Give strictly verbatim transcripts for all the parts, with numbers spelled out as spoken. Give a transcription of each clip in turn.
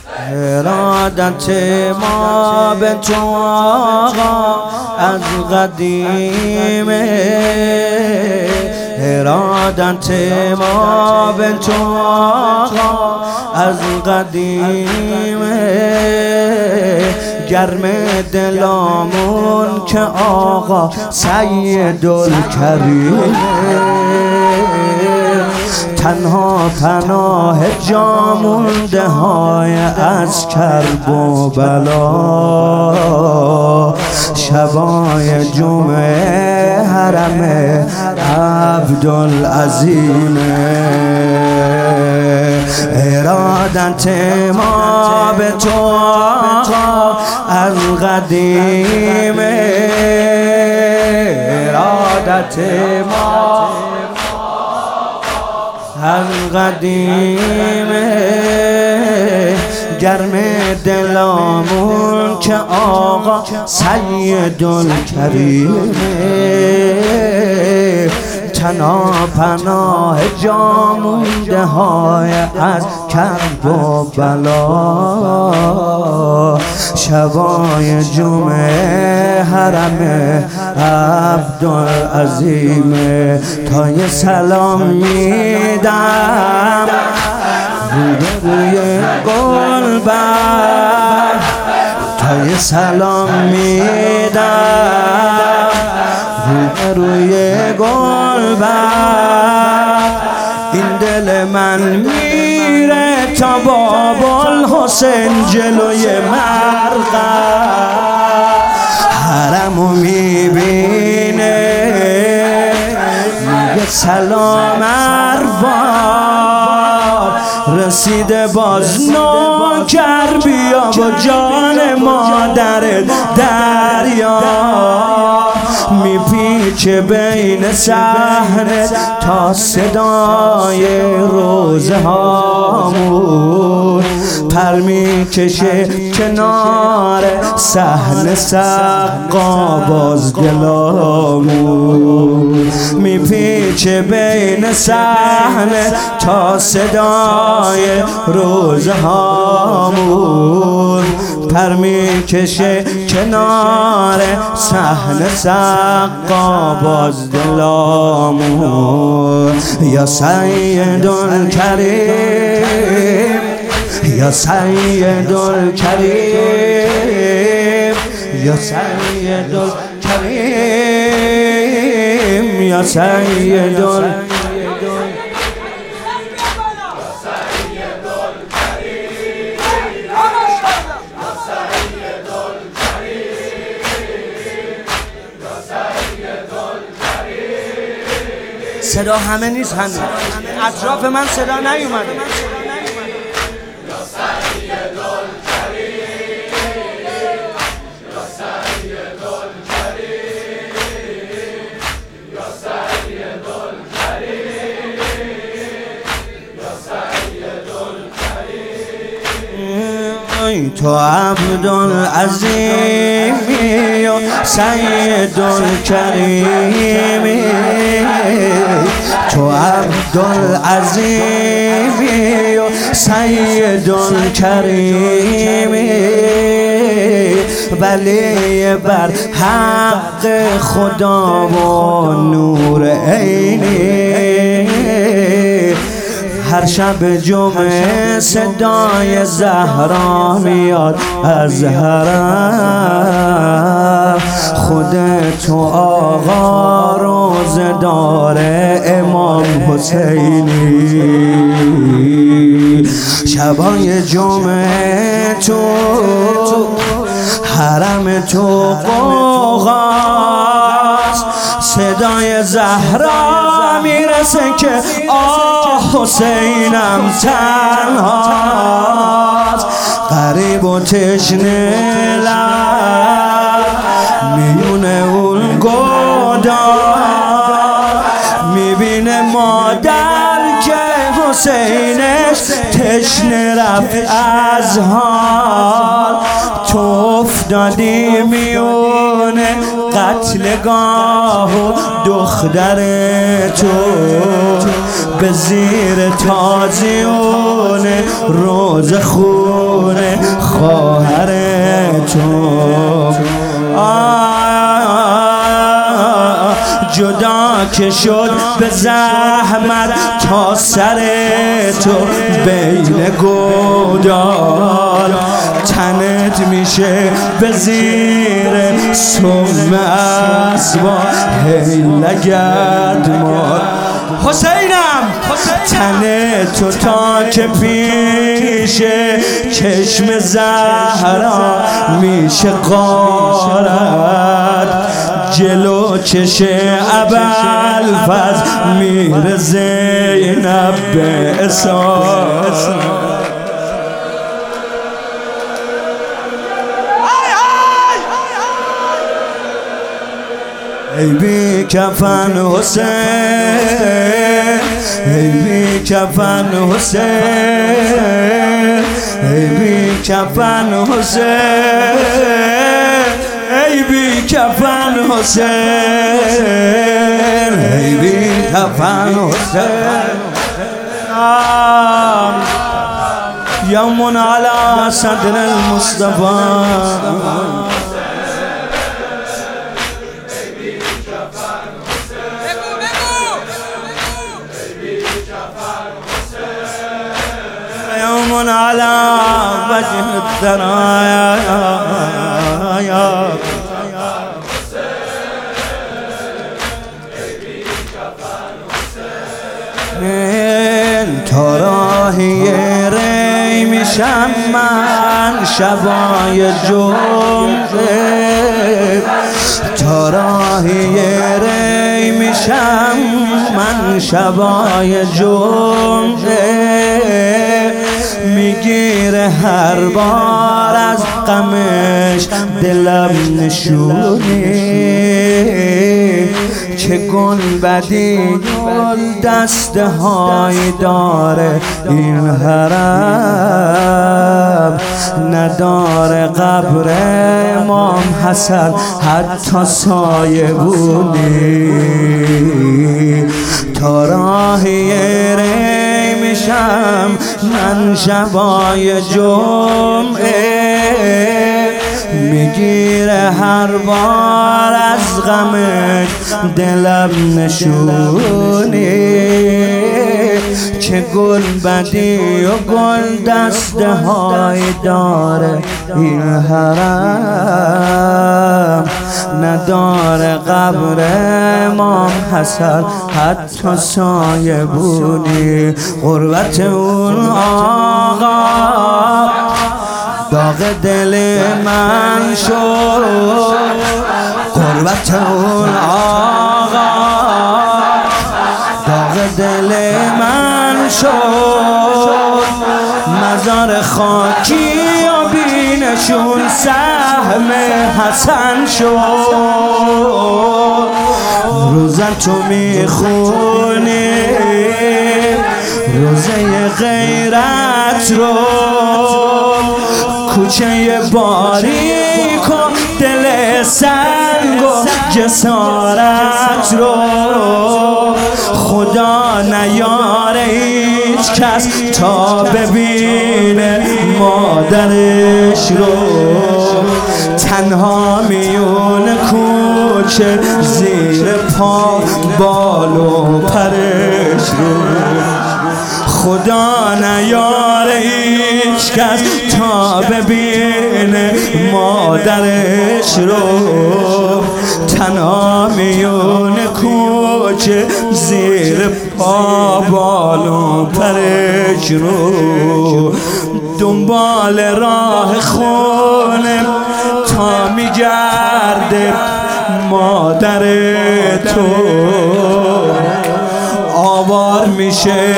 ارادت ما به تو آقا از قدیم، ارادت ما به تو آقا از قدیم، گرم دلامون که آقا سیدالکریم، تنها پناه جامونده های از کرب و بلا، شبای جمعه حرم عبدالعظیم، ارادت ما به تو آقا از قدیم، ارادت ما از قدیم، گرم دلامون که آقا سیدالکریم، تنها پناه جامونده های از کرب و بلا، شبای جمعه حرم عبدالعظیم، تا یه سلام میدم روی گلبرگ، تا یه سلام میدم روی گلبرگ، این دل من میره تا بابالحسین جلوی مرقد، حرمو میبینه میگه سلام ارباب، رسیده باز نوکر بیا با جان مادر دریا، میپیچه بین صحنه تا صدای روزه هامون، پر میکشه کنار صحنه سقا باز دلامون، میپیچه بین صحنه تا صدای روزه هامون، پر میکشه کنار صحنه سقا باز دلامون، یا سیدالکریم یا سیدالکریم یا سیدالکریم یا سیدالکریم، صدا همه نیست، همه اطراف من صدا نیومده. تو عبدالعظیمی و سیدالکریمی، تو عبدالعظیمی و سیدالکریمی، ولی بر حق خدا و نور عینی، هر شب جمعه صدای زهرا میاد از حرم، خودت تو آقا روزه‌دار امام حسینی، شبای جمعه تو حرم تو قوقاست، صدای زهرا میرسه که آه حسینم تنهاست، غریب و تشنه لب میونه اون گودار، میبینه مادر که حسینش تشنه رفت از حال، تو افتادی میونه قتلگاه و دختر تو به زیر تازیون روز خونه خواهر تو جدا که شد به زحمت تا سر تو بین گودال تنت میشه به زیر سم اسبا هی لگد مار حسینم تن تو تا که پیش چشم زهرا میشه غارت جلو چش ابوالفضل میره زینب به اساس ای بی کفن حسین ای بی کفن حسین ای بی کفن حسین ای بی کفن حسین ای بی کفن حسین یوم علی صدر المصطفى يوم على وجه الثرايا تراهی ری میشم من شبای جمعه تراهی ری میشم من شبای جمعه میگیره هر بار از غمش دلم نشونی چه گنبدی گل دسته های داره این حرم نداره قبر امام حسن حتی سایبونی تا راهی ری میشم من شبای جمعه میگیره هر بار از غمش دلم نشونی چه گل بدی و گل دسته های داره این حرم نداره قبر امام حسن حتی سایبونی غربت اون آقا داغ دل من شد غربت اون آقا داغ دل من شد مزار خاکی و بینشون سهم حسن شد روزن تو میخونی روزه غیرت رو کوچه باریک و دل سنگ و جسارت رو خدا نیاره هیچ کس تا ببینه مادرش رو تنها میون کوچه زیر پا بال و پرش رو خدا نیاره هیچ کس تا ببینه مادرش رو تنها میون کوچه زیر پا بال و پرش رو دنبال راه خونه تا میگرده مادر تو آوار میشه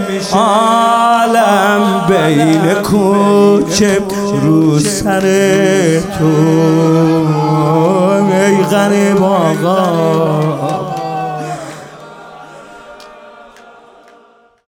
عالم بین کوچه رو سر تو ای غریب آقا